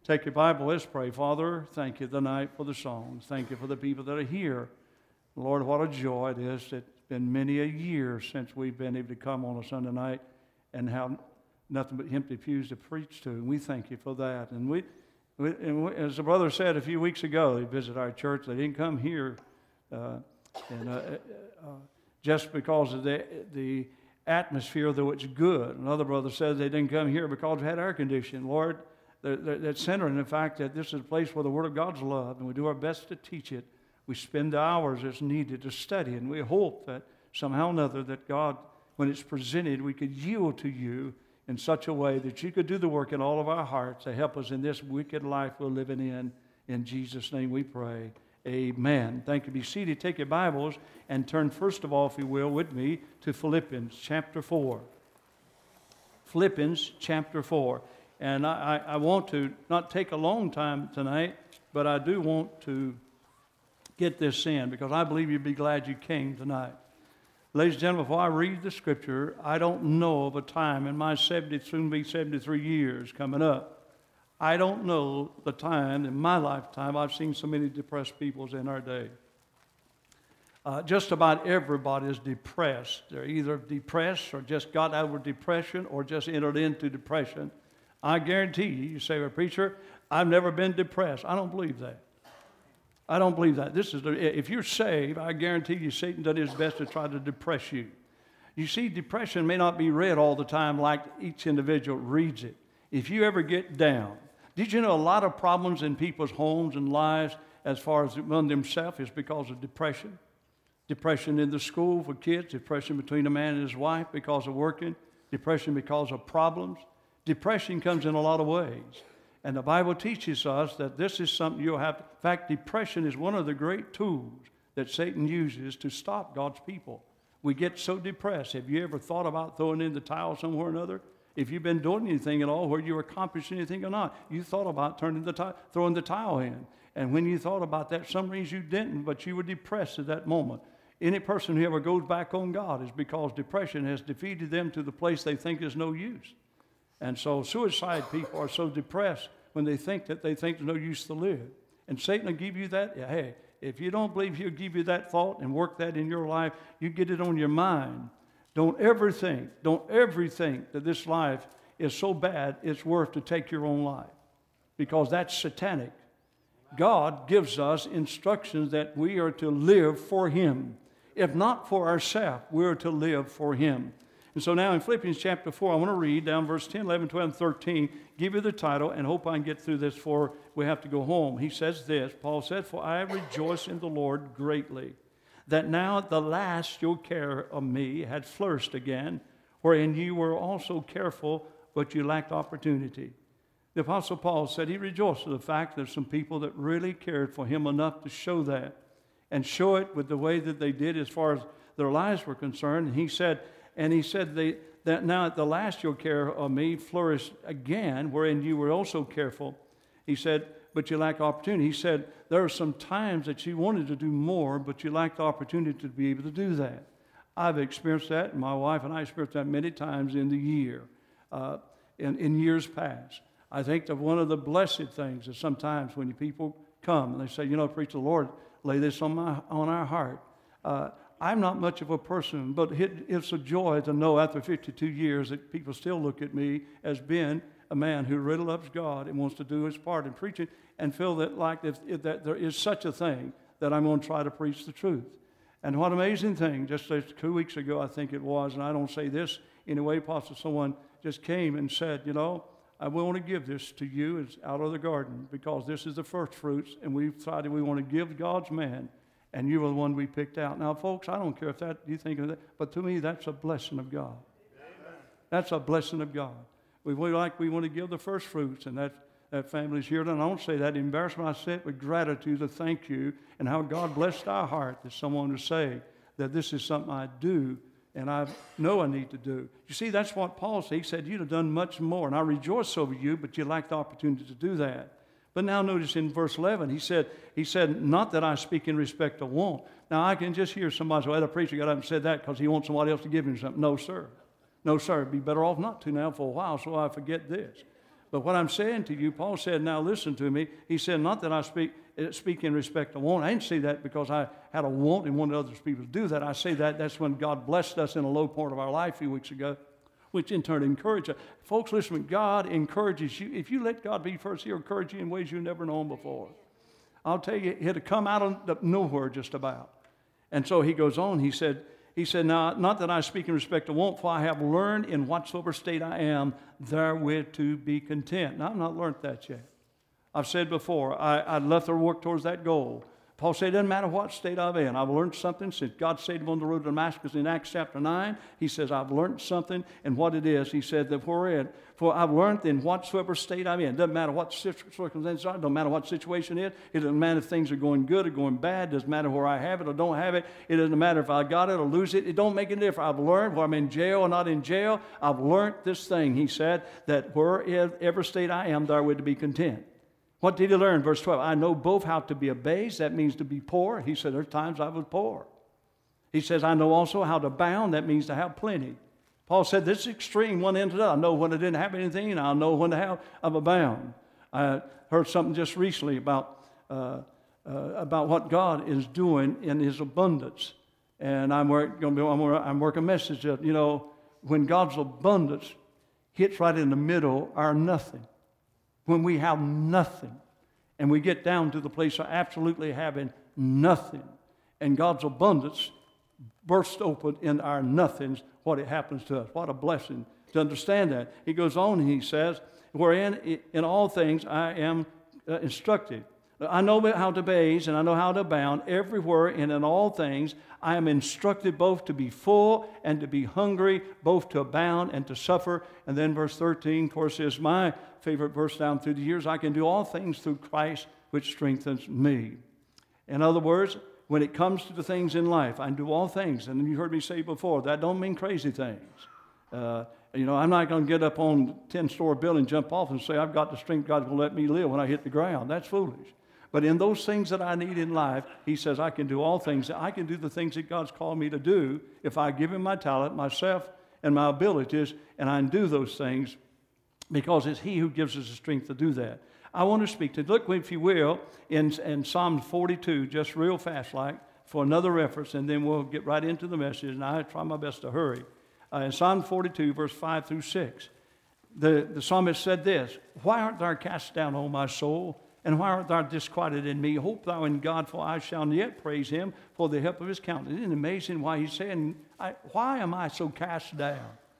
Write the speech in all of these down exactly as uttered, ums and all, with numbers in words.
Take your Bible, let's pray. Father, thank you tonight for the songs. Thank you for the people that are here. Lord, what a joy it is. It's been many a year since we've been able to come on a Sunday night and have nothing but empty pews to preach to. And we thank you for that. And we, we, and we as the brother said a few weeks ago, they visited our church. They didn't come here uh, and, uh, uh, just because of the, the atmosphere, though it's good. Another brother said they didn't come here because we had air conditioning. Lord, they're, they're, they're centering the fact that this is a place where the Word of God's loved, and we do our best to teach it. We spend the hours that's needed to study, and we hope that somehow or another that God, when it's presented, we could yield to you in such a way that you could do the work in all of our hearts to help us in this wicked life we're living in. In Jesus' name we pray. Amen. Thank you. Be seated. Take your Bibles and turn, first of all, if you will, with me to Philippians chapter four. Philippians chapter four. And I, I, I want to not take a long time tonight, but I do want to get this in because I believe you'd be glad you came tonight. Ladies and gentlemen, before I read the Scripture, I don't know of a time in my seventy, soon be seventy-three years coming up, I don't know the time in my lifetime I've seen so many depressed people in our day. Uh, just about everybody is depressed. They're either depressed or just got out of depression or just entered into depression. I guarantee you, you say, well, preacher, I've never been depressed. I don't believe that. I don't believe that. This is the, if you're saved, I guarantee you Satan did his best to try to depress you. You see, depression may not be read all the time like each individual reads it. If you ever get down, did you know a lot of problems in people's homes and lives as far as among themselves is because of depression? Depression in the school for kids, depression between a man and his wife because of working, depression because of problems. Depression comes in a lot of ways. And the Bible teaches us that this is something you'll have. In fact, depression is one of the great tools that Satan uses to stop God's people. We get so depressed. Have you ever thought about throwing in the towel somewhere or another? If you've been doing anything at all where you accomplished anything or not, you thought about turning the towel, throwing the towel in. And when you thought about that, some reason you didn't, but you were depressed at that moment. Any person who ever goes back on God is because depression has defeated them to the place they think is no use. And so suicide people are so depressed when they think that they think there's no use to live. And Satan will give you that. Yeah, hey, if you don't believe he'll give you that thought and work that in your life, you get it on your mind. Don't ever think, don't ever think that this life is so bad it's worth to take your own life. Because that's satanic. God gives us instructions that we are to live for Him. If not for ourselves, we are to live for Him. And so now in Philippians chapter four, I want to read down verse ten, eleven, twelve, and thirteen, give you the title, and hope I can get through this before we have to go home. He says this, Paul said, for I rejoice in the Lord greatly, that now at the last your care of me had flourished again, wherein you were also careful, but you lacked opportunity. The Apostle Paul said he rejoiced in the fact that some people that really cared for him enough to show that, and show it with the way that they did as far as their lives were concerned. And he said, And he said they, that now at the last your care of me flourished again, wherein you were also careful. He said, but you lack opportunity. He said, there are some times that you wanted to do more, but you lacked the opportunity to be able to do that. I've experienced that, and my wife and I experienced that many times in the year, uh, in, in years past. I think that one of the blessed things is sometimes when people come and they say, you know, preach the Lord, lay this on, my, on our heart. Uh, I'm not much of a person, but it's a joy to know after fifty-two years that people still look at me as being a man who really loves God and wants to do his part in preaching and feel that like if, if that there is such a thing that I'm going to try to preach the truth. And what amazing thing, just two weeks ago I think it was, and I don't say this in a way possible, someone just came and said, you know, I want to give this to you. It's out of the garden because this is the first fruits, and we've decided we want to give God's man. And you were the one we picked out. Now, folks, I don't care if that you think of that, but to me, that's a blessing of God. Amen. That's a blessing of God. We, we like we want to give the first fruits, and that that family's here. And I don't say that in embarrassment. I say it with gratitude to thank you and how God blessed our heart that someone to say that this is something I do and I know I need to do. You see, that's what Paul said. He said, you'd have done much more, and I rejoice over you, but you lacked the opportunity to do that. But now notice in verse eleven, he said, he said, not that I speak in respect of want. Now I can just hear somebody say, well, the preacher got up and said that because he wants somebody else to give him something. No, sir. No, sir. It'd be better off not to now for a while so I forget this. But what I'm saying to you, Paul said, now listen to me. He said, not that I speak, speak in respect to want. I didn't say that because I had a want and wanted other people to do that. I say that that's when God blessed us in a low point of our life a few weeks ago, which in turn encouraged us. Folks, listen, when God encourages you, if you let God be first, He'll encourage you in ways you've never known before. I'll tell you, He'll come out of nowhere just about. And so he goes on, he said, he said, now, not that I speak in respect to want, for I have learned in whatsoever state I am, therewith to be content. Now, I've not learned that yet. I've said before, I, I left to work towards that goal. Paul said, it doesn't matter what state I'm in. I've learned something since God saved him on the road to Damascus in Acts chapter nine. He says, I've learned something, and what it is, he said, that wherein, for I've learned in whatsoever state I'm in. It doesn't matter what circumstances are. It doesn't matter what situation it is. It doesn't matter if things are going good or going bad. It doesn't matter where I have it or don't have it. It doesn't matter if I got it or lose it. It don't make any difference. I've learned, whether I'm in jail or not in jail, I've learned this thing, he said, that wherever state I am, therewith to be content. What did he learn? Verse twelve, I know both how to be abased, that means to be poor. He said, there's times I was poor. He says, I know also how to abound, that means to have plenty. Paul said, this extreme, one end to the other. I know when I didn't have anything, and I know when to have of abound. I heard something just recently about, uh, uh, about what God is doing in His abundance. And I'm, work, gonna be, I'm, I'm working a message that, you know, when God's abundance hits right in the middle, our nothing. When we have nothing, and we get down to the place of absolutely having nothing, and God's abundance bursts open in our nothings, what it happens to us. What a blessing to understand that. He goes on and he says, wherein in all things I am uh, instructed. I know how to base and I know how to abound everywhere, and in all things I am instructed both to be full and to be hungry, both to abound and to suffer. And then verse thirteen, of course, is my favorite verse down through the years. I can do all things through Christ, which strengthens me. In other words, when it comes to the things in life, I can do all things. And you heard me say before, that don't mean crazy things. Uh, you know, I'm not going to get up on a ten-story building, jump off and say, I've got the strength God's going to let me live when I hit the ground. That's foolish. But in those things that I need in life, he says, I can do all things. I can do the things that God's called me to do if I give him my talent, myself, and my abilities, and I can do those things because it's he who gives us the strength to do that. I want to speak to, look, if you will, in, in Psalm forty-two, just real fast like, for another reference, and then we'll get right into the message, and I try my best to hurry. Uh, in Psalm forty-two, verse five through six, the, the psalmist said this, why art thou cast down, O my soul? And why art thou disquieted in me? Hope thou in God, for I shall yet praise him for the help of his countenance. Isn't it amazing why he's saying, I, why am I so cast down?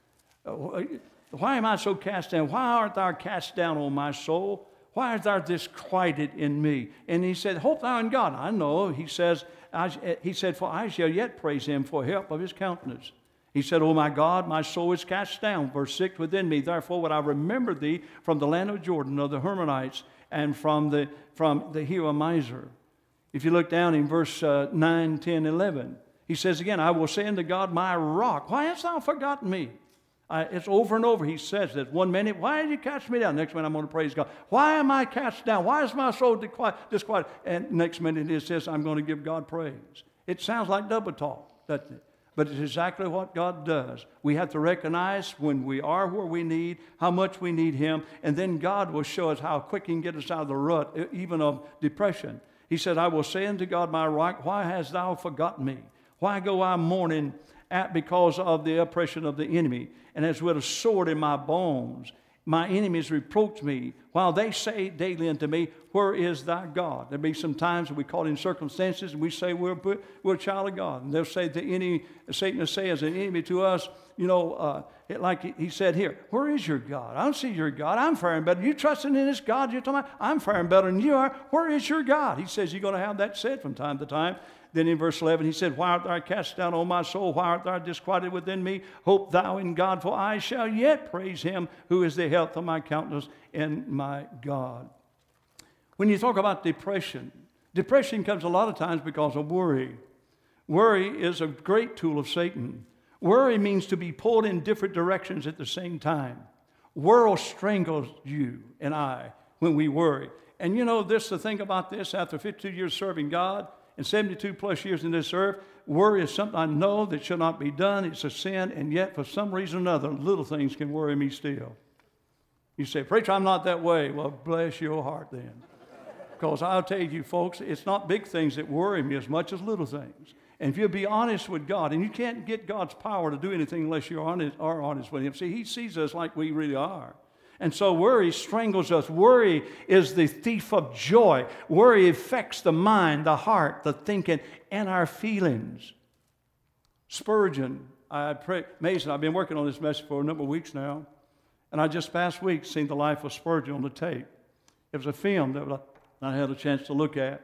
Uh, why am I so cast down? Why art thou cast down, O my soul? Why art thou disquieted in me? And he said, hope thou in God. I know, he says, I, he said, for I shall yet praise him for help of his countenance. He said, O my God, my soul is cast down. Verse six, within me. Therefore would I remember thee from the land of Jordan, of the Hermonites, and from the, from the hill of Mizar. If you look down in verse uh, nine, ten, eleven, he says again, I will say unto God, my rock, why hast thou forgotten me? I, it's over and over. He says that one minute, why did you cast me down? Next minute, I'm going to praise God. Why am I cast down? Why is my soul disquieted? And next minute, it says, I'm going to give God praise. It sounds like double talk, doesn't it? But it's exactly what God does. We have to recognize when we are where we need, how much we need him, and then God will show us how quick he can get us out of the rut, even of depression. He said, I will say unto God, my rock, why hast thou forgotten me? Why go I mourning at because of the oppression of the enemy? And as with a sword in my bones, my enemies reproach me, while they say daily unto me, where is thy God? There'll be some times we call in circumstances, and we say we're, we're a child of God. And they'll say to any, Satan will say as an enemy to us, you know, uh, it, like he said here, where is your God? I don't see your God. I'm faring better. You trusting in this God you're talking about? I'm faring better than you are. Where is your God? He says you're going to have that said from time to time. Then in verse eleven, he said, why art thou cast down, O my soul? Why art thou disquieted within me? Hope thou in God, for I shall yet praise him who is the health of my countenance and my God. When you talk about depression, depression comes a lot of times because of worry. Worry is a great tool of Satan. Worry means to be pulled in different directions at the same time. Worry strangles you and I when we worry. And you know this, the thing about this, after fifty-two years serving God, and seventy-two plus years in this earth, worry is something I know that should not be done. It's a sin, and yet for some reason or another, little things can worry me still. You say, preacher, I'm not that way. Well, bless your heart then. Because I'll tell you, folks, it's not big things that worry me as much as little things. And if you'll be honest with God, and you can't get God's power to do anything unless you are honest, are honest with Him. See, He sees us like we really are. And so worry strangles us. Worry is the thief of joy. Worry affects the mind, the heart, the thinking, and our feelings. Spurgeon, I pray, Mason, I've been working on this message for a number of weeks now, and I just past week seen the life of Spurgeon on the tape. It was a film that I had a chance to look at,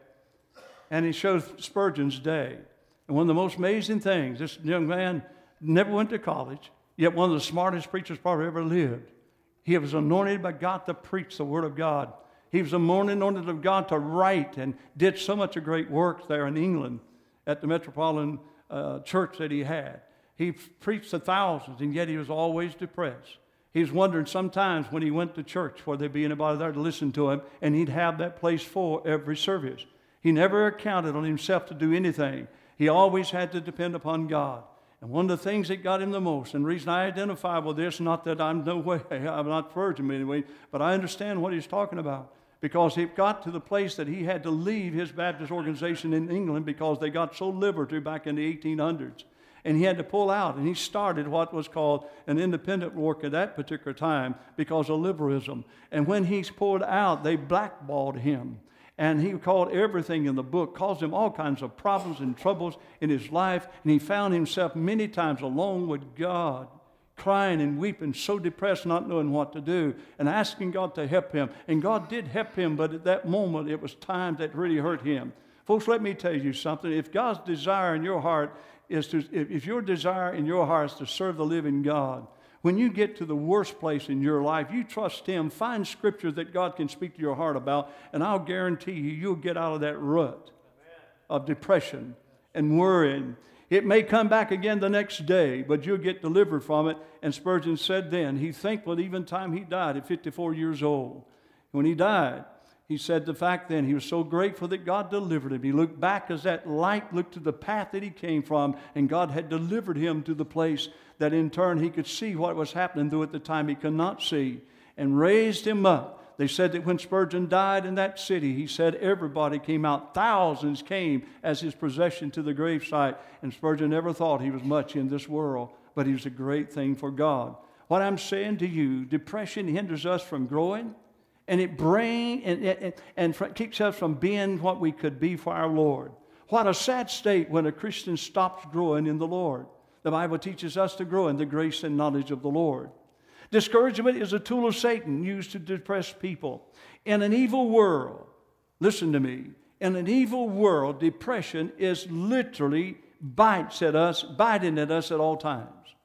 and he shows Spurgeon's day. And one of the most amazing things, this young man never went to college, yet one of the smartest preachers probably ever lived. He was anointed by God to preach the Word of God. He was anointed of God to write, and did so much of great work there in England at the Metropolitan uh, Church that he had. He preached to thousands, and yet he was always depressed. He was wondering sometimes when he went to church, would there be anybody there to listen to him, and he'd have that place full every service. He never counted on himself to do anything. He always had to depend upon God. And one of the things that got him the most, and the reason I identify with this, not that I'm no way, I'm not Spurgeon anyway, but I understand what he's talking about. Because it got to the place that he had to leave his Baptist organization in England because they got so liberty back in the eighteen hundreds. And he had to pull out, and he started what was called an independent work at that particular time because of liberalism. And when he pulled out, they blackballed him. And he called everything in the book, caused him all kinds of problems and troubles in his life. And he found himself many times alone with God, crying and weeping, so depressed, not knowing what to do, and asking God to help him. And God did help him, but at that moment, it was times that really hurt him. Folks, let me tell you something. If God's desire in your heart is to, if your desire in your heart is to serve the living God, when you get to the worst place in your life, you trust Him. Find scripture that God can speak to your heart about, and I'll guarantee you, you'll get out of that rut of depression and worrying. It may come back again the next day, but you'll get delivered from it. And Spurgeon said then, he thankful even time he died at fifty-four years old. When he died, he said the fact then, he was so grateful that God delivered him. He looked back as that light looked to the path that he came from, and God had delivered him to the place that in turn he could see what was happening, though at the time he could not see, and raised him up. They said that when Spurgeon died in that city, he said everybody came out. Thousands came as his procession to the gravesite, and Spurgeon never thought he was much in this world, but he was a great thing for God. What I'm saying to you, depression hinders us from growing, and it brings and, and, and keeps us from being what we could be for our Lord. What a sad state when a Christian stops growing in the Lord. The Bible teaches us to grow in the grace and knowledge of the Lord. Discouragement is a tool of Satan used to depress people. In an evil world, listen to me, in an evil world, depression is literally bites at us, biting at us at all times.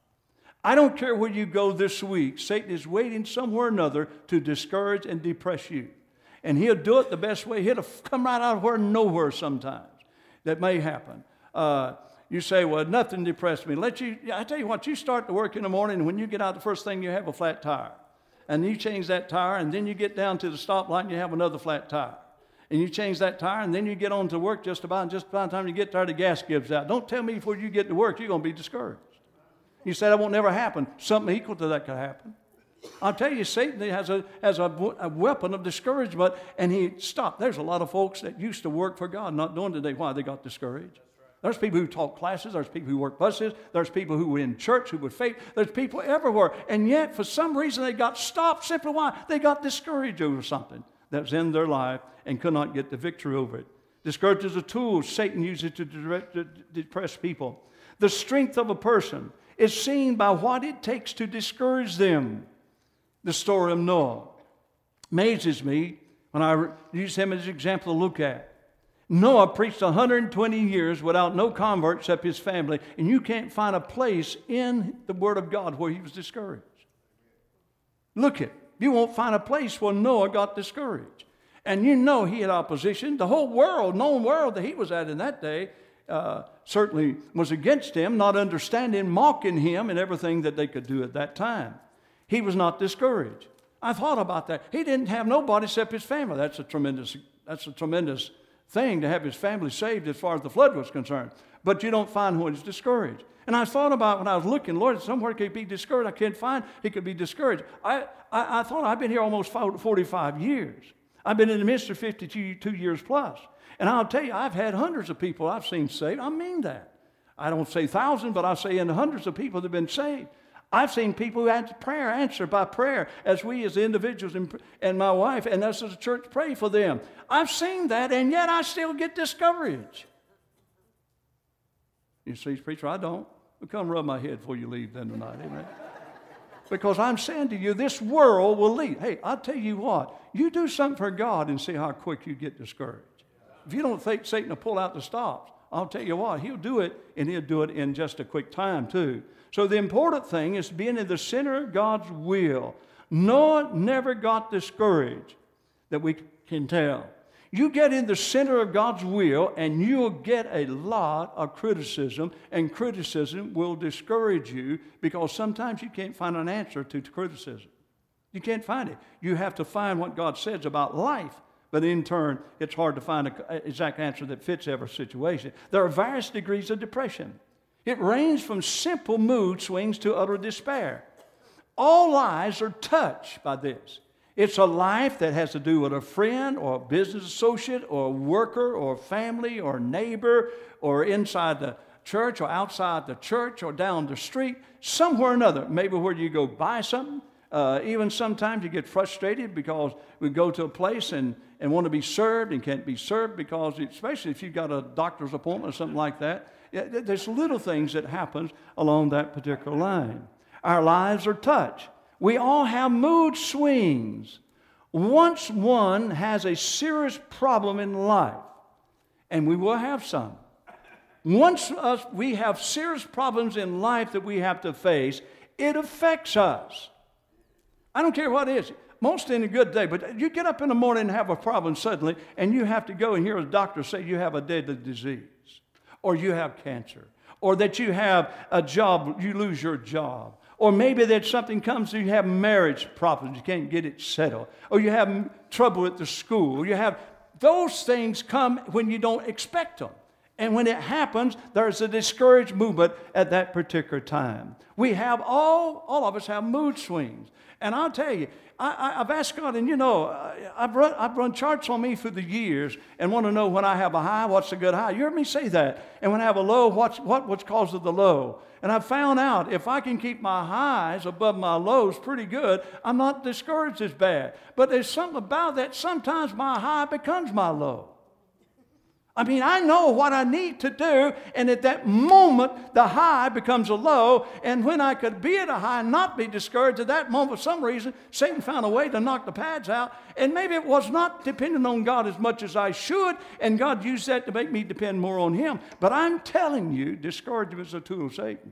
I don't care where you go this week, Satan is waiting somewhere or another to discourage and depress you. And he'll do it the best way. He'll come right out of where nowhere sometimes. That may happen. Uh, You say, well, nothing depressed me. Let you, I tell you what, you start to work in the morning, and when you get out, the first thing you have a flat tire. And you change that tire, and then you get down to the stoplight, and you have another flat tire. And you change that tire, and then you get on to work just about, and just about the time you get there, the gas gives out. Don't tell me before you get to work, you're going to be discouraged. You say, that won't never happen. Something equal to that could happen. I'll tell you, Satan has a, has a, a weapon of discouragement, and he stopped. There's a lot of folks that used to work for God, not doing today. Why? They got discouraged. There's people who taught classes. There's people who work buses. There's people who were in church who would faith. There's people everywhere. And yet, for some reason, they got stopped. Simply why? They got discouraged over something that was in their life and could not get the victory over it. Discouragement is a tool Satan uses to, direct, to depress people. The strength of a person is seen by what it takes to discourage them. The story of Noah amazes me when I use him as an example to look at. Noah preached one hundred twenty years without no convert except his family, and you can't find a place in the Word of God where he was discouraged. Look at it. You won't find a place where Noah got discouraged. And you know he had opposition. The whole world, known world that he was at in that day, uh, certainly was against him, not understanding, mocking him and everything that they could do at that time. He was not discouraged. I thought about that. He didn't have nobody except his family. That's a tremendous, that's a tremendous thing to have his family saved as far as the flood was concerned. But you don't find when he's discouraged. And I thought about when I was looking, Lord, somewhere he could be discouraged. I can't find he could be discouraged. I, I, I thought I've been here almost forty-five years. I've been in the ministry fifty-two years plus. And I'll tell you, I've had hundreds of people I've seen saved. I mean that. I don't say thousands, but I say in the hundreds of people that have been saved. I've seen people who had prayer answered by prayer as we as individuals and, and my wife and us as a church pray for them. I've seen that, and yet I still get discouraged. You see, preacher, I don't. Well, come rub my head before you leave then tonight, amen? Because I'm saying to you, this world will lead. Hey, I'll tell you what. You do something for God and see how quick you get discouraged. If you don't think Satan will pull out the stops, I'll tell you what, he'll do it, and he'll do it in just a quick time, too. So the important thing is being in the center of God's will. Noah never got discouraged, that we can tell. You get in the center of God's will, and you'll get a lot of criticism, and criticism will discourage you because sometimes you can't find an answer to criticism. You can't find it. You have to find what God says about life, but in turn, it's hard to find an exact answer that fits every situation. There are various degrees of depression. It ranges from simple mood swings to utter despair. All lives are touched by this. It's a life that has to do with a friend or a business associate or a worker or a family or a neighbor or inside the church or outside the church or down the street, somewhere or another. Maybe where you go buy something. Uh, even sometimes you get frustrated because we go to a place and, and want to be served and can't be served because, especially if you've got a doctor's appointment or something like that, there's little things that happen along that particular line. Our lives are touched. We all have mood swings. Once one has a serious problem in life, and we will have some. Once us, we have serious problems in life that we have to face, it affects us. I don't care what it is. Most in a good day, but you get up in the morning and have a problem suddenly, and you have to go and hear a doctor say you have a deadly disease, or you have cancer, or that you have a job, you lose your job. Or maybe that something comes to you, you have marriage problems, you can't get it settled. Or you have trouble at the school. Or you have, those things come when you don't expect them. And when it happens, there's a discouraged movement at that particular time. We have all, all of us have mood swings. And I'll tell you, I, I, I've asked God, and you know, I've run, I've run charts on me through the years and want to know when I have a high, what's a good high. You heard me say that. And when I have a low, what's, what, what's caused the low. And I've found out if I can keep my highs above my lows pretty good, I'm not discouraged as bad. But there's something about that. Sometimes my high becomes my low. I mean, I know what I need to do, and at that moment, the high becomes a low, and when I could be at a high and not be discouraged, at that moment, for some reason, Satan found a way to knock the pads out, and maybe it was not depending on God as much as I should, and God used that to make me depend more on Him. But I'm telling you, discouragement is a tool of Satan.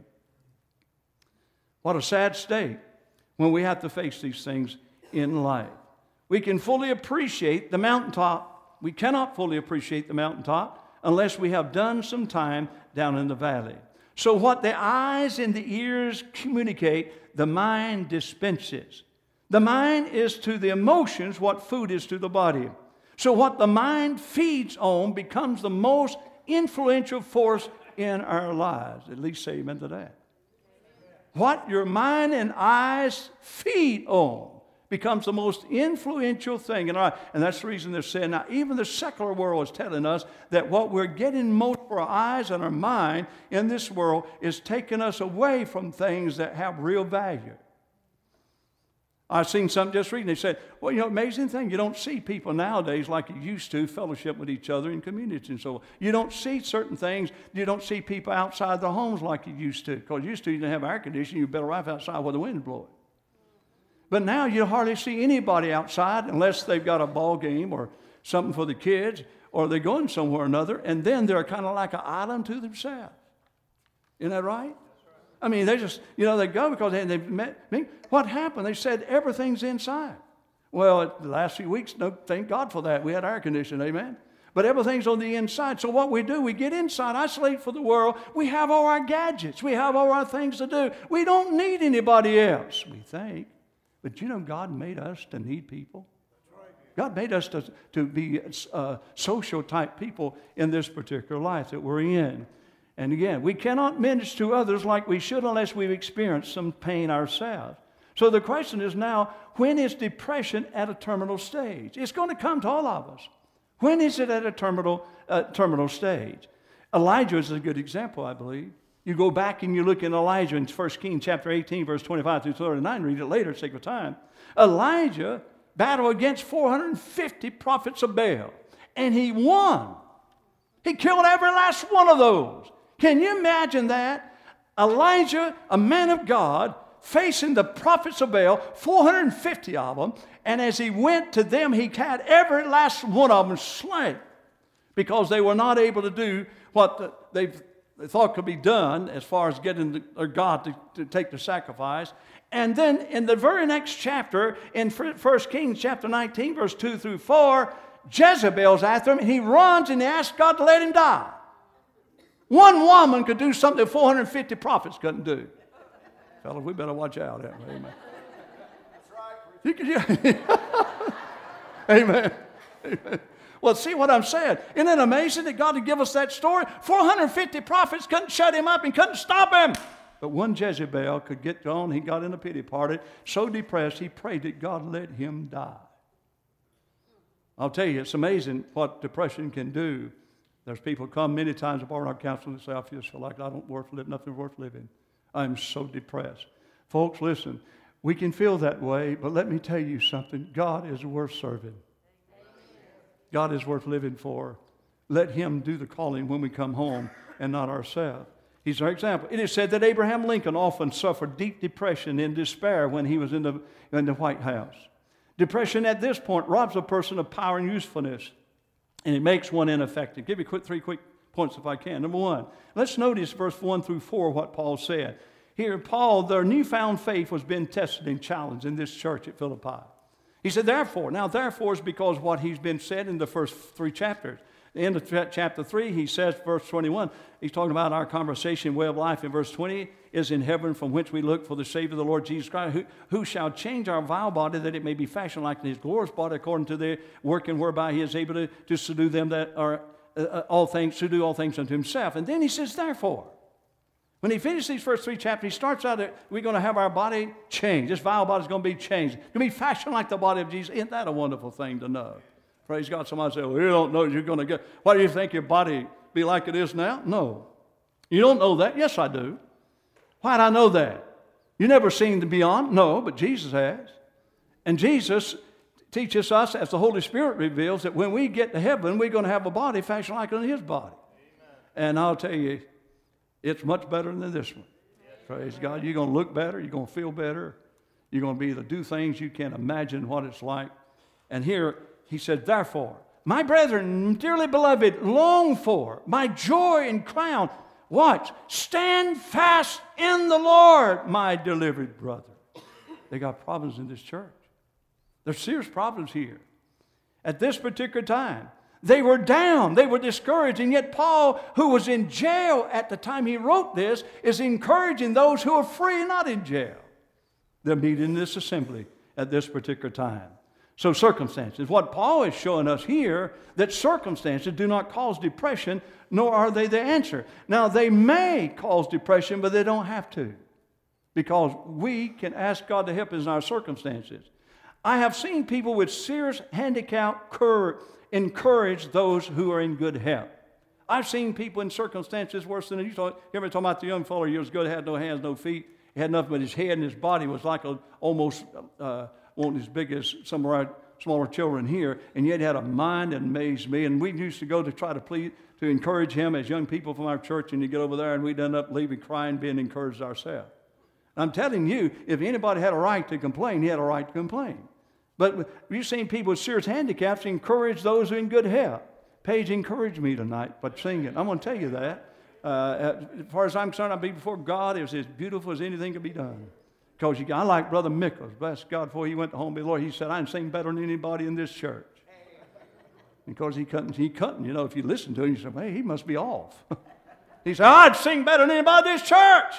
What a sad state when we have to face these things in life. We can fully appreciate the mountaintop. We cannot fully appreciate the mountaintop unless we have done some time down in the valley. So what the eyes and the ears communicate, the mind dispenses. The mind is to the emotions what food is to the body. So what the mind feeds on becomes the most influential force in our lives. At least say amen to that. What your mind and eyes feed on becomes the most influential thing in our life. And that's the reason they're saying, now even the secular world is telling us that what we're getting most for our eyes and our mind in this world is taking us away from things that have real value. I've seen something just recently. They said, well, you know, amazing thing, you don't see people nowadays like you used to, fellowship with each other in communities and so on. You don't see certain things. You don't see people outside their homes like you used to. Because used to, you didn't have air conditioning. You better life outside where the wind's blowing. But now you hardly see anybody outside unless they've got a ball game or something for the kids, or they're going somewhere or another, and then they're kind of like an island to themselves. Isn't that right? I mean, they just, you know, they go because they, they met me. What happened? They said everything's inside. Well, the last few weeks, no, thank God for that. We had air conditioning, amen? But everything's on the inside. So what we do, we get inside, isolate for the world. We have all our gadgets. We have all our things to do. We don't need anybody else, we think. But you know, God made us to need people. God made us to, to be uh, social type people in this particular life that we're in. And again, we cannot minister to others like we should unless we've experienced some pain ourselves. So the question is now, when is depression at a terminal stage? It's going to come to all of us. When is it at a terminal, uh, terminal stage? Elijah is a good example, I believe. You go back and you look in Elijah in First Kings chapter eighteen, verse twenty-five through thirty-nine. Read it later, sake of time. Elijah battled against four hundred fifty prophets of Baal, and he won. He killed every last one of those. Can you imagine that? Elijah, a man of God, facing the prophets of Baal, four hundred fifty of them, and as he went to them, he had every last one of them slain because they were not able to do what they thought could be done as far as getting their God to, to take the sacrifice. And then in the very next chapter, in First Kings chapter nineteen, verse two through four, Jezebel's after him, and he runs and he asks God to let him die. One woman could do something four hundred fifty prophets couldn't do. Fellas, we better watch out. Amen. That's right. Amen. Amen. Well, see what I'm saying? Isn't it amazing that God would give us that story? four hundred fifty prophets couldn't shut him up and couldn't stop him. But one Jezebel could get on. He got in a pity party. So depressed, he prayed that God let him die. I'll tell you, it's amazing what depression can do. There's people come many times upon our counseling and say, I feel so like I don't worth living, nothing worth living. I'm so depressed. Folks, listen, we can feel that way, but let me tell you something. God is worth serving. God is worth living for. Let him do the calling when we come home and not ourselves. He's our example. It is said that Abraham Lincoln often suffered deep depression and despair when he was in the, in the White House. Depression at this point robs a person of power and usefulness, and it makes one ineffective. Give you quick, three quick points if I can. Number one, let's notice verse one through four what Paul said. Here, Paul, their newfound faith was being tested and challenged in this church at Philippi. He said, therefore, now therefore is because what he's been said in the first three chapters. At the end of chapter three, he says, verse twenty-one, he's talking about our conversation, way of life. In verse twenty, is in heaven from which we look for the Savior, the Lord Jesus Christ, who, who shall change our vile body that it may be fashioned like his glorious body according to the working whereby he is able to, to subdue them that are uh, all things, to do all things unto himself. And then he says, therefore. When he finishes these first three chapters, he starts out that we're going to have our body changed. This vile body is going to be changed. It's going to be fashioned like the body of Jesus. Isn't that a wonderful thing to know? Praise God. Somebody say, well, you don't know you're going to get. Why do you think your body be like it is now? No. You don't know that? Yes, I do. Why do I know that? You never seen the beyond? No, but Jesus has. And Jesus teaches us, as the Holy Spirit reveals, that when we get to heaven, we're going to have a body fashioned like his body. Amen. And I'll tell you, it's much better than this one. Yes. Praise God. You're going to look better. You're going to feel better. You're going to be able to do things you can't imagine what it's like. And here he said, therefore, my brethren, dearly beloved, long for my joy and crown. Watch. Stand fast in the Lord, my delivered brother. They got problems in this church. There's serious problems here. At this particular time, they were down. They were discouraged. And yet Paul, who was in jail at the time he wrote this, is encouraging those who are free and not in jail. They're meeting in this assembly at this particular time. So circumstances. What Paul is showing us here, that circumstances do not cause depression, nor are they the answer. Now, they may cause depression, but they don't have to. Because we can ask God to help us in our circumstances. I have seen people with serious handicap cur- encourage those who are in good health. I've seen people in circumstances worse than you. You ever talking about the young fellow years ago that had no hands, no feet? He had nothing but his head, and his body was like a, almost uh, wasn't as big as some of our smaller children here, and yet he had a mind that amazed me. And we used to go to try to plead, to encourage him as young people from our church, and you get over there, and we'd end up leaving crying, being encouraged ourselves. I'm telling you, if anybody had a right to complain, he had a right to complain. But you've seen people with serious handicaps encourage those who are in good health. Paige encouraged me tonight by singing. I'm going to tell you that. Uh, as far as I'm concerned, I'll be before God. It was as beautiful as anything could be done. Because you, I like Brother Mickles. Bless God, before he went to home with the Lord, he said, I can sing better than anybody in this church. Because he couldn't, he couldn't. You know, if you listen to him, you say, hey, he must be off. He said, I'd sing better than anybody in this church.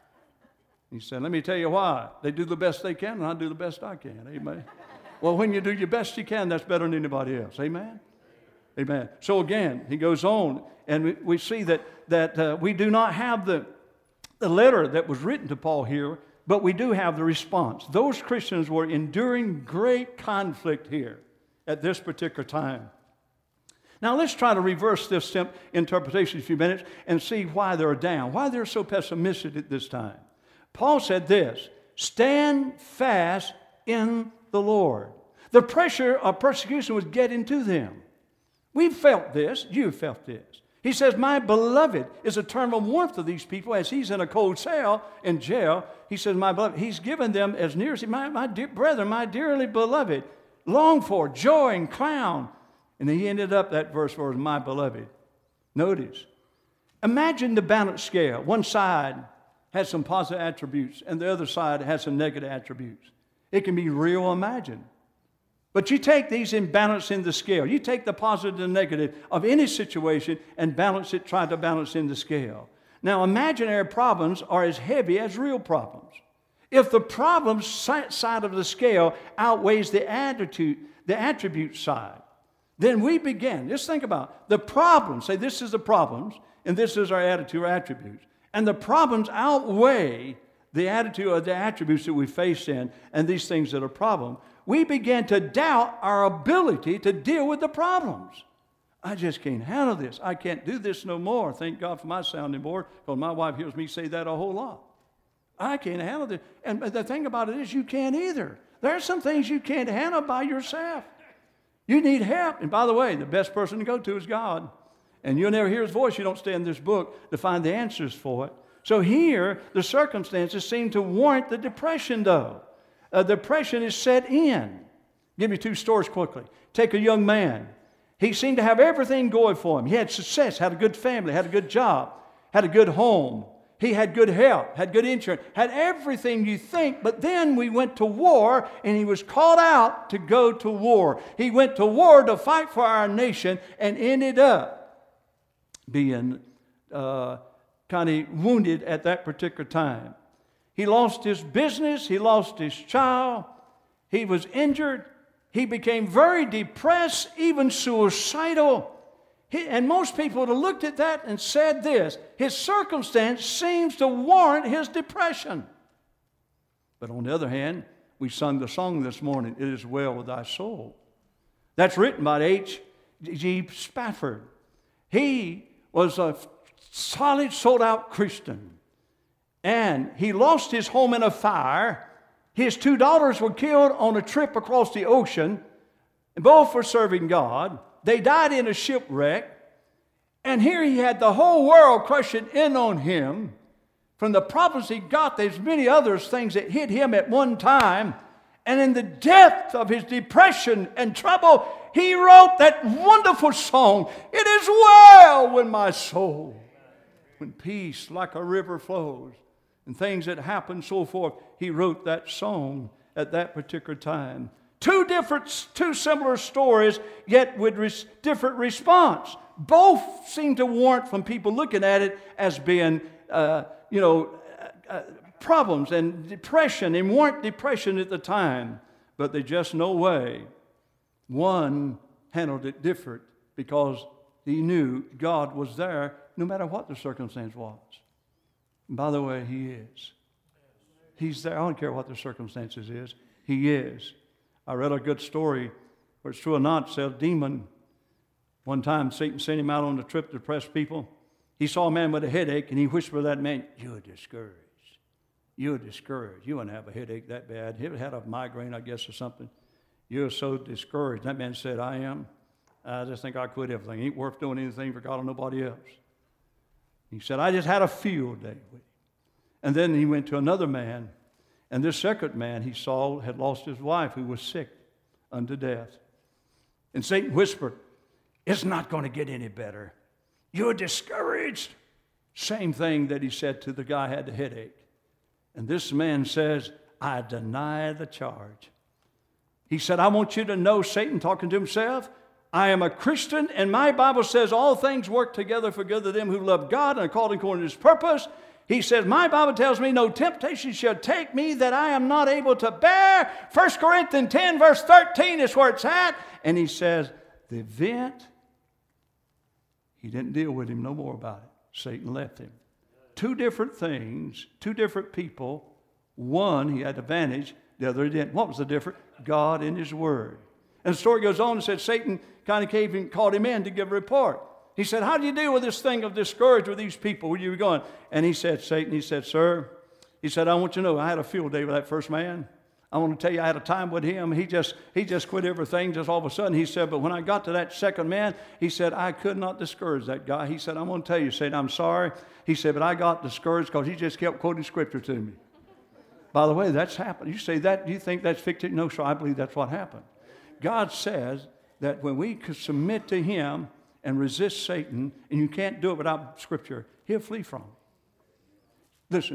He said, let me tell you why. They do the best they can, and I do the best I can. Amen. Well, when you do your best you can, that's better than anybody else. Amen? Amen. So again, he goes on, and we, we see that, that uh, we do not have the, the letter that was written to Paul here, but we do have the response. Those Christians were enduring great conflict here at this particular time. Now let's try to reverse this interpretation in a few minutes and see why they're down, why they're so pessimistic at this time. Paul said this, stand fast in the Lord. The pressure of persecution was getting to them. We've felt this. You've felt this. He says, my beloved is a term of warmth to these people as he's in a cold cell in jail. He says, my beloved. He's given them as near as my, my dear brethren, my dearly beloved, long for joy and crown. And he ended up that verse for my beloved. Notice, imagine the balance scale. One side has some positive attributes and the other side has some negative attributes. It can be real imagined. But you take these and balance in the scale. You take the positive and negative of any situation and balance it, try to balance in the scale. Now, imaginary problems are as heavy as real problems. If the problem side of the scale outweighs the attitude, the attribute side, then we begin. Just think about it. The problems. Say this is the problems, and this is our attitude or attributes. And the problems outweigh the attitude or the attributes that we face in, and these things that are problem. We begin to doubt our ability to deal with the problems. I just can't handle this. I can't do this no more. Thank God for my sounding board, because my wife hears me say that a whole lot. I can't handle this. And the thing about it is you can't either. There are some things you can't handle by yourself. You need help. And by the way, the best person to go to is God. And you'll never hear his voice. You don't stay in this book to find the answers for it. So here, the circumstances seem to warrant the depression, though. Uh, depression is set in. Give you two stories quickly. Take a young man. He seemed to have everything going for him. He had success, had a good family, had a good job, had a good home. He had good health, had good insurance, had everything you think. But then we went to war, and he was called out to go to war. He went to war to fight for our nation and ended up being uh, kind of wounded at that particular time. He lost his business. He lost his child. He was injured. He became very depressed, even suicidal. He, and most people would have looked at that and said this, his circumstance seems to warrant his depression. But on the other hand, we sung the song this morning, It Is Well With Thy Soul. That's written by H G Spafford. He was a solid, sold-out Christian. And he lost his home in a fire. His two daughters were killed on a trip across the ocean. Both were serving God. They died in a shipwreck. And here he had the whole world crushing in on him. From the problems he got, there's many other things that hit him at one time. And in the depth of his depression and trouble, he wrote that wonderful song, It is well with my soul. When peace like a river flows. And things that happen, so forth. He wrote that song at that particular time. Two different, two similar stories, yet with res- different response. Both seem to warrant from people looking at it as being, uh, you know, uh, uh, problems and depression, and warrant depression at the time. But there's just no way. One handled it different because he knew God was there no matter what the circumstance was. And by the way, he is. He's there. I don't care what the circumstances is. He is. I read a good story, where it's true or not, it said a demon. One time, Satan sent him out on a trip to depress people. He saw a man with a headache, and he whispered to that man, you're discouraged. You're discouraged. You wouldn't have a headache that bad. He had a migraine, I guess, or something. You're so discouraged. That man said, I am. I just think I quit everything. It ain't worth doing anything for God or nobody else. He said, I just had a field day with him. And then he went to another man. And this second man he saw had lost his wife, who was sick unto death. And Satan whispered, it's not going to get any better. You're discouraged. Same thing that he said to the guy who had the headache. And this man says, I deny the charge. He said, I want you to know, Satan talking to himself, I am a Christian, and my Bible says all things work together for good to them who love God and according to his purpose. He says, my Bible tells me no temptation shall take me that I am not able to bear. First Corinthians ten, verse thirteen is where it's at. And he says, the event He didn't deal with him no more about it. Satan left him. Two different things, two different people. One, he had advantage. The other, he didn't. What was the difference? God and his word. And the story goes on and said Satan kind of came and called him in to give a report. He said, how do you deal with this thing of discouraged with these people where you were going? And he said, Satan, he said, sir, he said, I want you to know I had a field day with that first man. I want to tell you I had a time with him. He just, he just quit everything just all of a sudden. He said, but when I got to that second man, he said, I could not discourage that guy. He said, I'm going to tell you, Satan, I'm sorry. He said, but I got discouraged because he just kept quoting scripture to me. By the way, that's happened. You say that, you think that's fictitious? No, sir, I believe that's what happened. God says that when we could submit to him and resist Satan, and you can't do it without scripture, he'll flee from it. Listen,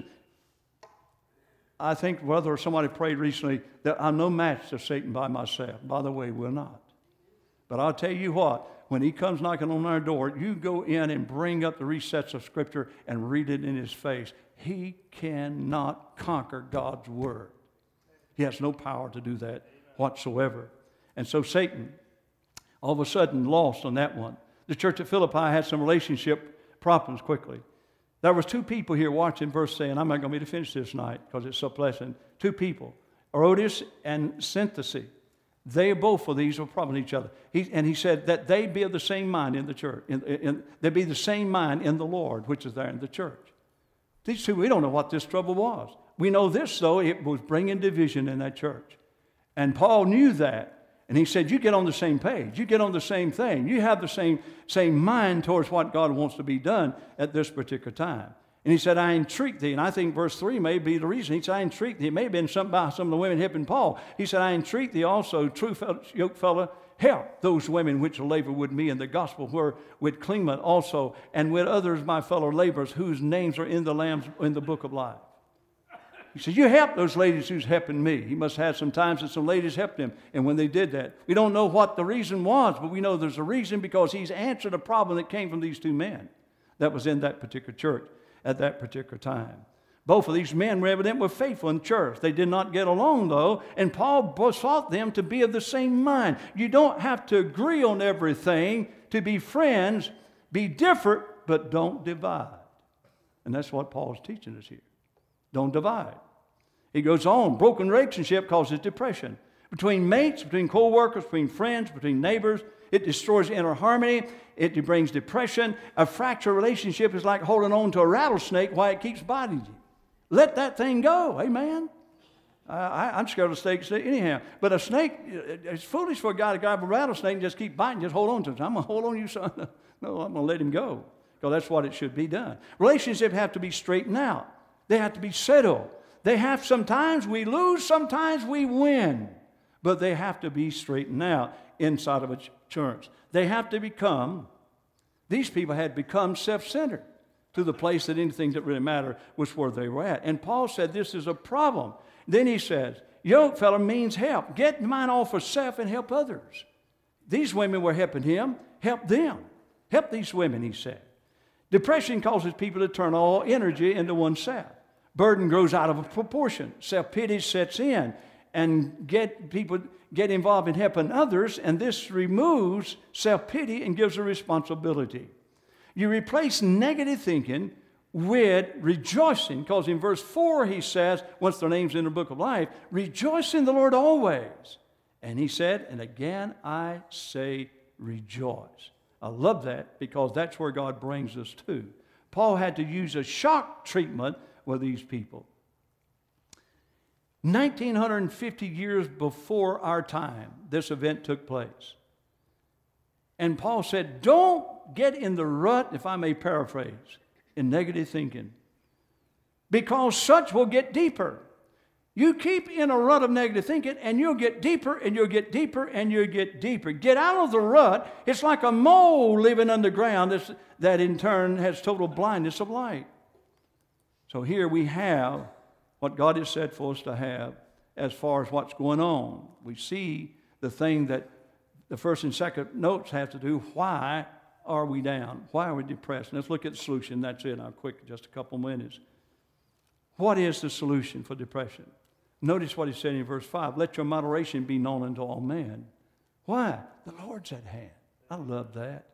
I think whether somebody prayed recently that I'm no match to Satan by myself. By the way, we're not. But I'll tell you what, when he comes knocking on our door, you go in and bring up the resets of scripture and read it in his face. He cannot conquer God's word. He has no power to do that whatsoever. And so Satan, all of a sudden, lost on that one. The church at Philippi had some relationship problems quickly. There was two people here watching verse saying, I'm not going to be able to finish this tonight because it's so pleasant. Two people, Herodias and Syntyche. They both of these were problems each other. He, and he said that they be of the same mind in the church. In, in, they be the same mind in the Lord, which is there in the church. These two, we don't know what this trouble was. We know this, though, it was bringing division in that church. And Paul knew that. And he said, you get on the same page. You get on the same thing. You have the same, same mind towards what God wants to be done at this particular time. And he said, I entreat thee. And I think verse three may be the reason. He said, I entreat thee. It may have been some, by some of the women helping Paul. He said, I entreat thee also, true fellow, yoke fellow, help those women which labor with me in the gospel, where with Clement also, and with others my fellow laborers, whose names are in the Lamb's in the book of life. He said, you help those ladies who's helping me. He must have some times that some ladies helped him. And when they did that, we don't know what the reason was, but we know there's a reason because he's answered a problem that came from these two men that was in that particular church at that particular time. Both of these men were evident were faithful in church. They did not get along, though, and Paul besought them to be of the same mind. You don't have to agree on everything to be friends. Be different, but don't divide. And that's what Paul's teaching us here. Don't divide. He goes on, broken relationship causes depression. Between mates, between co-workers, between friends, between neighbors, it destroys inner harmony. It brings depression. A fractured relationship is like holding on to a rattlesnake while it keeps biting you. Let that thing go, amen? Uh, I, I'm scared of snakes anyhow. But a snake, it's foolish for a guy to grab a rattlesnake and just keep biting, just hold on to it. I'm going to hold on to you, son. No, I'm going to let him go because that's what it should be done. Relationships have to be straightened out. They have to be settled. They have, sometimes we lose, sometimes we win. But they have to be straightened out inside of a church. They have to become, these people had become self-centered to the place that anything that really mattered was where they were at. And Paul said this is a problem. Then he says, yoke fellow means help. Get your mind off of self and help others. These women were helping him. Help them. Help these women, he said. Depression causes people to turn all energy into oneself. Burden grows out of proportion. Self-pity sets in and get people get involved in helping others, and this removes self-pity and gives a responsibility. You replace negative thinking with rejoicing, because in verse four he says, once their name's in the book of life, rejoice in the Lord always. And he said, and again I say rejoice. I love that because that's where God brings us to. Paul had to use a shock treatment with these people. nineteen fifty years before our time, this event took place. And Paul said, don't get in the rut, if I may paraphrase, in negative thinking, because such will get deeper. You keep in a rut of negative thinking, and you'll get deeper, and you'll get deeper, and you'll get deeper. Get out of the rut. It's like a mole living underground that's, that in turn has total blindness of light. So here we have what God has said for us to have as far as what's going on. We see the thing that the first and second notes have to do. Why are we down? Why are we depressed? Let's look at the solution. That's it. I'll quick, just a couple minutes. What is the solution for depression? Notice what he said in verse five. Let your moderation be known unto all men. Why? The Lord's at hand. I love that.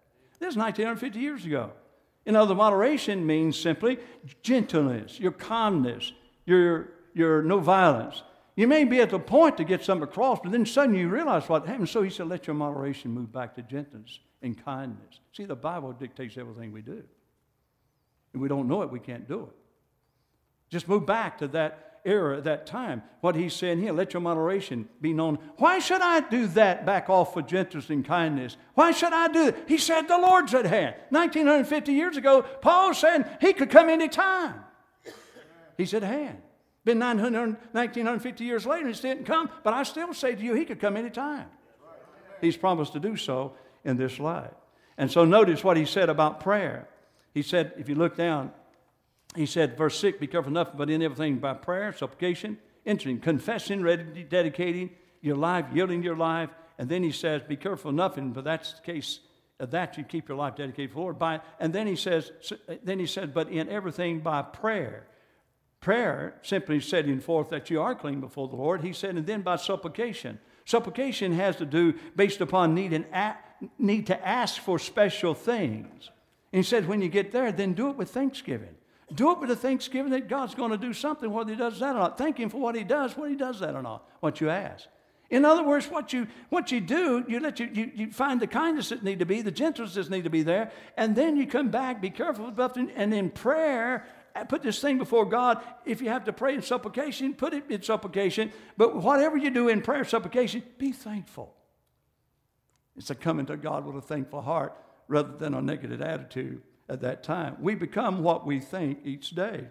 This is nineteen fifty years ago. In other, moderation means simply gentleness, your calmness, your, your no violence. You may be at the point to get something across, but then suddenly you realize what happened. So he said, let your moderation move back to gentleness and kindness. See, the Bible dictates everything we do. If we don't know it, we can't do it. Just move back to that era, that time. What he's saying here, let your moderation be known. Why should I do that, back off for gentleness and kindness? Why should I do it? He said the Lord's at hand. nineteen fifty years ago, Paul said he could come any time. He's at hand. Been nine hundred, nineteen fifty years later, he didn't come, but I still say to you, he could come any time. He's promised to do so in this life. And so notice what he said about prayer. He said, if you look down, he said, verse six, be careful nothing but in everything by prayer, supplication, entering, confessing, ready, dedicating your life, yielding your life. And then he says, be careful nothing, but that's the case of that you keep your life dedicated to the Lord. By, and then he says, then he said, but in everything by prayer. Prayer simply setting forth that you are clean before the Lord. He said, and then by supplication. Supplication has to do based upon need and a, need to ask for special things. And he said, when you get there, then do it with thanksgiving. Do it with a thanksgiving that God's going to do something, whether he does that or not. Thank him for what he does, whether he does that or not, what you ask. In other words, what you what you do, you let you, you, you find the kindness that need to be, the gentleness that need to be there, and then you come back, be careful about it, and in prayer, put this thing before God. If you have to pray in supplication, put it in supplication. But whatever you do in prayer, supplication, be thankful. It's a coming to God with a thankful heart rather than a negative attitude at that time. We become what we think each day.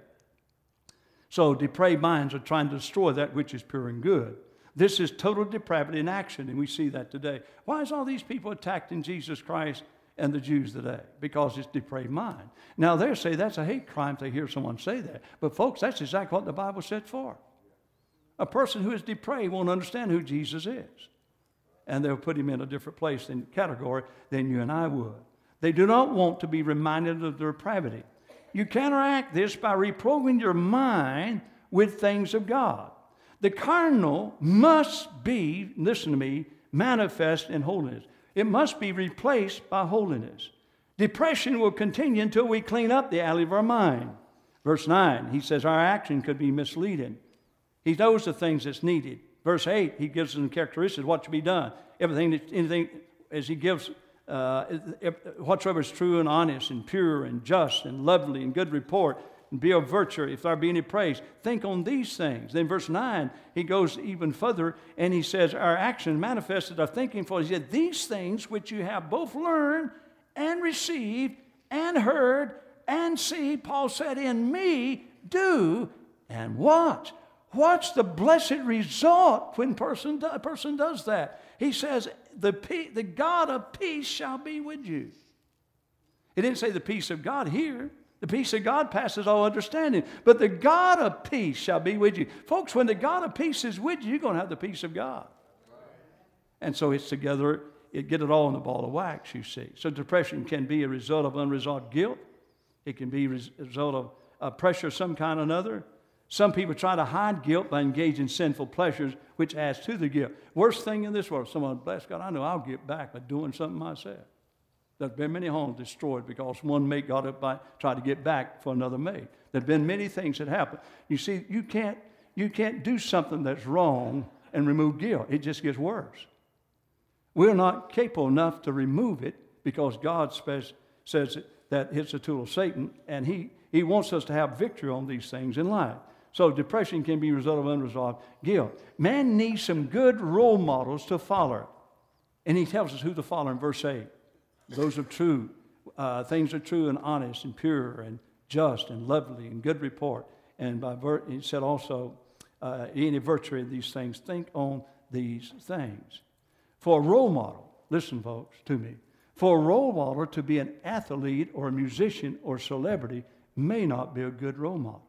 So depraved minds are trying to destroy that which is pure and good. This is total depravity in action, and we see that today. Why is all these people attacking Jesus Christ and the Jews today? Because it's depraved mind. Now, they'll say that's a hate crime if they hear someone say that. But, folks, that's exactly what the Bible said for. A person who is depraved won't understand who Jesus is. And they'll put him in a different place and category than you and I would. They do not want to be reminded of their depravity. You counteract this by reprogramming your mind with things of God. The carnal must be, listen to me, manifest in holiness. It must be replaced by holiness. Depression will continue until we clean up the alley of our mind. Verse nine, he says our action could be misleading. He knows the things that's needed. Verse eight, he gives them characteristics of what should be done. Everything, anything, as he gives Uh, whatsoever is true and honest and pure and just and lovely and good report and be of virtue, if there be any praise, think on these things. Then verse nine, he goes even further and he says, our action manifested our thinking for, he said, these things which you have both learned and received and heard and see, Paul said, in me do and watch. What's the blessed result when person do, a person does that? He says, the, peace, the God of peace shall be with you. He didn't say the peace of God here. The peace of God passes all understanding. But the God of peace shall be with you. Folks, when the God of peace is with you, you're going to have the peace of God. And so it's together, it get it all in the ball of wax, you see. So depression can be a result of unresolved guilt. It can be a result of uh, pressure of some kind or another. Some people try to hide guilt by engaging in sinful pleasures, which adds to the guilt. Worst thing in this world, someone, bless God, I know I'll get back by doing something myself. There's been many homes destroyed because one mate got up by tried to get back for another mate. There've been many things that happen. You see, you can't you can't do something that's wrong and remove guilt. It just gets worse. We're not capable enough to remove it because God says, says that it's a tool of Satan, and he, he wants us to have victory on these things in life. So depression can be a result of unresolved guilt. Man needs some good role models to follow. And he tells us who to follow in verse eight. Those are true. Uh, things are true and honest and pure and just and lovely and good report. And by ver- he said also, uh, any virtue in these things, think on these things. For a role model, listen folks to me, for a role model to be an athlete or a musician or celebrity may not be a good role model.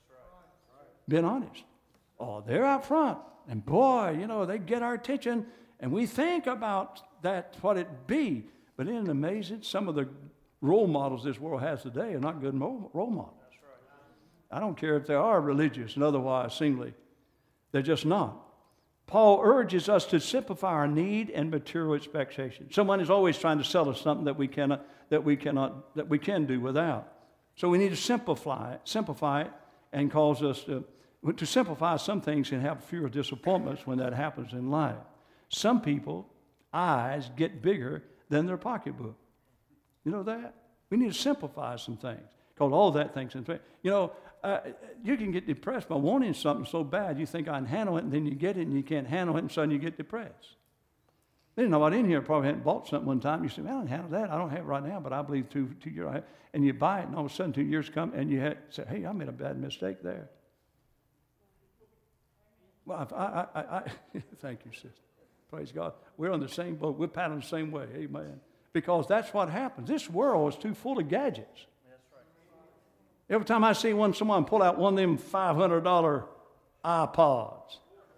Being honest. Oh, they're out front. And boy, you know, they get our attention. And we think about that, what it be. But isn't it amazing? Some of the role models this world has today are not good role models. That's right. I don't care if they are religious and otherwise singly. They're just not. Paul urges us to simplify our need and material expectation. Someone is always trying to sell us something that we cannot, that we cannot, that we can do without. So we need to simplify it, simplify it, and cause us to, to simplify some things and have fewer disappointments when that happens in life. Some people, eyes get bigger than their pocketbook. You know that? We need to simplify some things. Because all that things in fact. You know, uh, you can get depressed by wanting something so bad you think I can handle it, and then you get it and you can't handle it, and suddenly you get depressed. There's nobody in here probably hadn't bought something one time. You say, man, I can handle that. I don't have it right now, but I believe two, two years I have. And you buy it, and all of a sudden two years come, and you had, say, hey, I made a bad mistake there. Well, I, I, I, I thank you, sister. Praise God. We're on the same boat. We're paddling the same way. Amen. Because that's what happens. This world is too full of gadgets. Every time I see one, someone pull out one of them five hundred dollar iPods,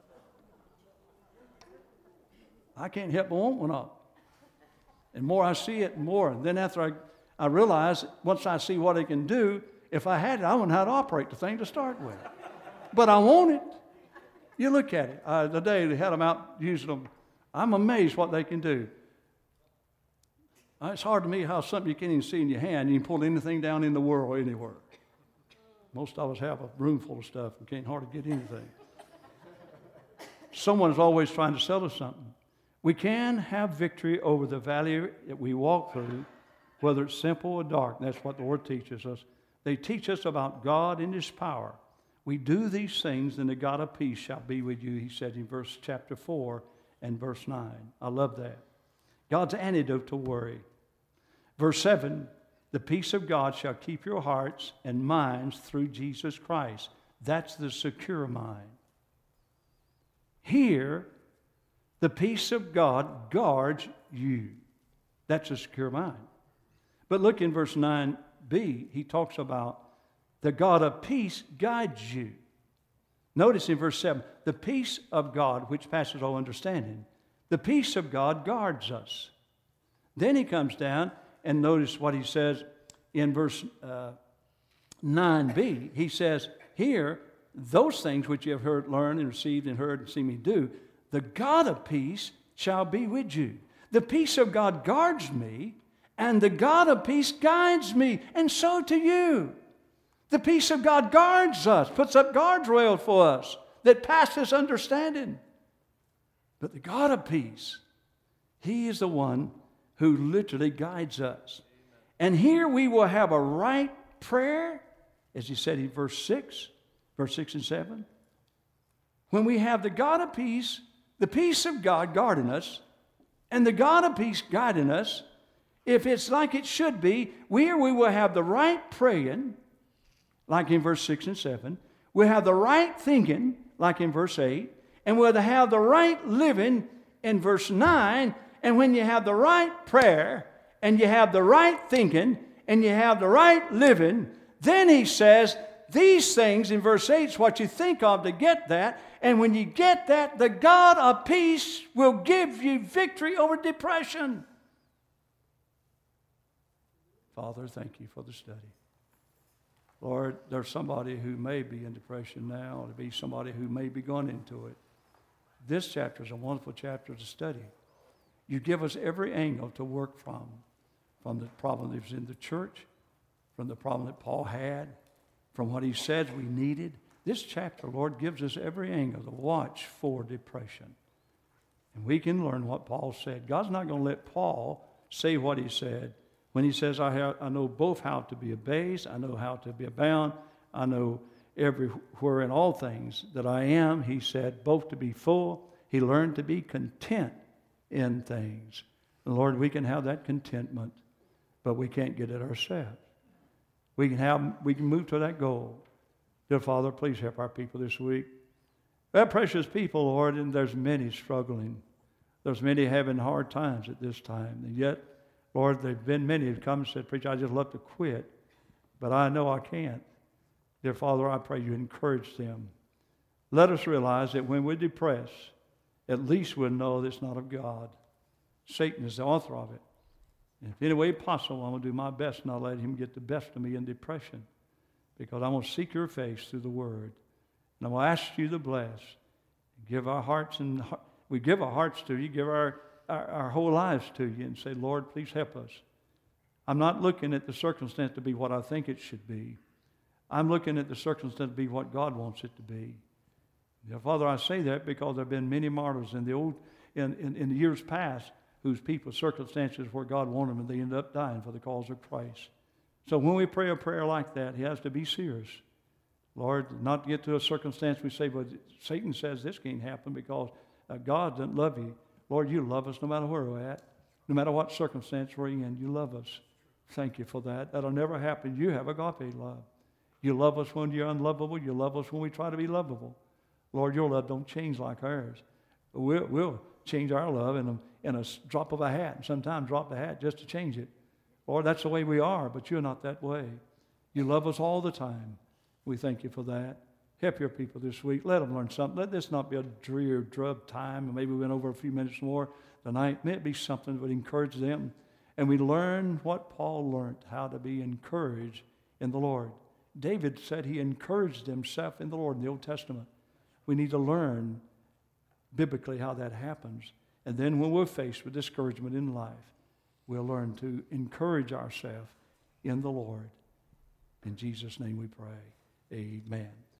I can't help but want one of them. And more I see it, more. And then after I, I realize, once I see what it can do, if I had it, I wouldn't know how to operate the thing to start with. But I want it. You look at it. Uh, the day they had them out using them, I'm amazed what they can do. Uh, it's hard to me how something you can't even see in your hand, you can pull anything down in the world anywhere. Most of us have a room full of stuff and can't hardly get anything. Someone's always trying to sell us something. We can have victory over the valley that we walk through, whether it's simple or dark. That's what the Word teaches us. They teach us about God and His power. We do these things, and the God of peace shall be with you, He said in verse chapter four and verse nine. I love that. God's antidote to worry. Verse seven, the peace of God shall keep your hearts and minds through Jesus Christ. That's the secure mind. Here, the peace of God guards you. That's a secure mind. But look in verse nine b, he talks about the God of peace guides you. Notice in verse seven, the peace of God, which passes all understanding, the peace of God guards us. Then he comes down, and notice what he says in verse uh, nine b. He says, here, those things which you have heard, learned, and received, and heard, and seen me do, the God of peace shall be with you. The peace of God guards me, and the God of peace guides me, and so to you. The peace of God guards us, puts up guardrails for us that passes understanding. But the God of peace, He is the one who literally guides us. And here we will have a right prayer, as he said in verse six, verse six and seven. When we have the God of peace, the peace of God guarding us, and the God of peace guiding us, if it's like it should be, here we will have the right praying, like in verse six and seven. We'll have the right thinking, like in verse eight. And we'll have the right living in verse nine. And when you have the right prayer, and you have the right thinking, and you have the right living, then he says, these things in verse eight is what you think of to get that. And when you get that, the God of peace will give you victory over depression. Father, thank you for the study. Lord, there's somebody who may be in depression now, or be somebody who may be going into it. This chapter is a wonderful chapter to study. You give us every angle to work from, from the problem that was in the church, from the problem that Paul had, from what he said we needed. This chapter, Lord, gives us every angle to watch for depression. And we can learn what Paul said. God's not going to let Paul say what he said. When he says, I, have, I know both how to be abased, I know how to be abound, I know everywhere in all things that I am, he said, both to be full. He learned to be content in things. And Lord, we can have that contentment, but we can't get it ourselves. We can have, we can move to that goal. Dear Father, please help our people this week. Our precious people, Lord, and there's many struggling. There's many having hard times at this time. And yet, Lord, there have been many who come and said, Preacher, I just love to quit, but I know I can't. Dear Father, I pray you encourage them. Let us realize that when we're depressed, at least we'll know that it's not of God. Satan is the author of it. And if any way possible, I'm going to do my best not let him get the best of me in depression, because I'm going to seek your face through the Word. And I'm going to ask you to bless. Give our hearts and we give our hearts to you, give our, our, our whole lives to you and say, Lord, please help us. I'm not looking at the circumstance to be what I think it should be. I'm looking at the circumstance to be what God wants it to be. Now, Father, I say that because there have been many martyrs in the old, in, in, in the years past, whose people, circumstances where God wanted them, and they ended up dying for the cause of Christ. So when we pray a prayer like that, it has to be serious. Lord, not to get to a circumstance we say, well, Satan says this can't happen because uh, God doesn't love you. Lord, you love us no matter where we're at, no matter what circumstance we're in. You love us. Thank you for that. That'll never happen. You have agape love. You love us when you're unlovable. You love us when we try to be lovable. Lord, your love don't change like ours. We'll, we'll change our love in a, in a drop of a hat, and sometimes drop the hat just to change it. Lord, that's the way we are, but you're not that way. You love us all the time. We thank you for that. Help your people this week. Let them learn something. Let this not be a dreary, drub time, and maybe we went over a few minutes more tonight. May it be something that would encourage them. And we learn what Paul learned, how to be encouraged in the Lord. David said he encouraged himself in the Lord in the Old Testament. We need to learn biblically how that happens. And then when we're faced with discouragement in life, we'll learn to encourage ourselves in the Lord. In Jesus' name we pray. Amen.